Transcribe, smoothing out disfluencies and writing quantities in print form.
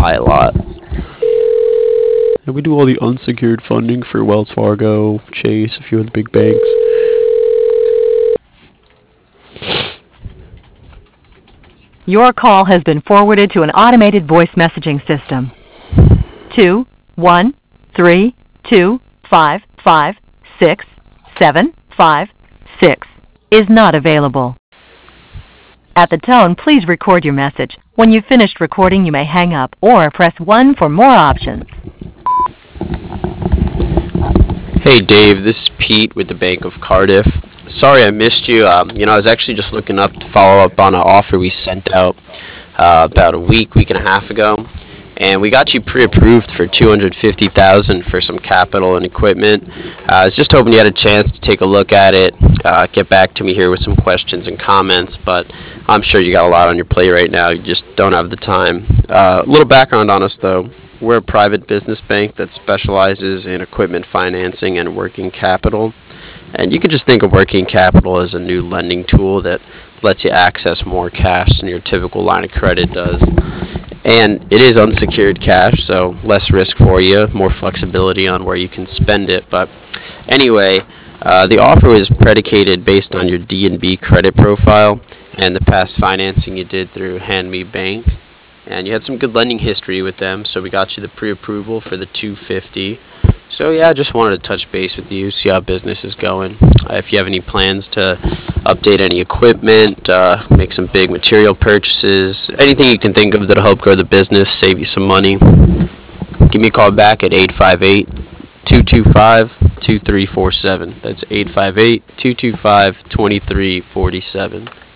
buy a lot. And we do all the unsecured funding for Wells Fargo, Chase, a few of the big banks. Your call has been forwarded to an automated voice messaging system. 21325567556 is not available. At the tone, please record your message. When you've finished recording, you may hang up or press 1 for more options. Hey Dave, this is Pete with the Bank of Cardiff. Sorry I missed you. I was actually just looking up to follow up on an offer we sent out about a week and a half ago. And we got you pre-approved for $250,000 for some capital and equipment. I was just hoping you had a chance to take a look at it, get back to me here with some questions and comments, but I'm sure you got a lot on your plate right now. You just don't have the time. A little background on us, though. We're a private business bank that specializes in equipment financing and working capital. And you can just think of working capital as a new lending tool that lets you access more cash than your typical line of credit does. And it is unsecured cash, so less risk for you, more flexibility on where you can spend it. But anyway, the offer was predicated based on your D&B credit profile and the past financing you did through Hand Me Bank. And you had some good lending history with them, so we got you the pre-approval for the $250,000. So yeah, I just wanted to touch base with you, see how business is going. If you have any plans to update any equipment, make some big material purchases, anything you can think of that'll help grow the business, save you some money, give me a call back at 858-225-2347. That's 858-225-2347.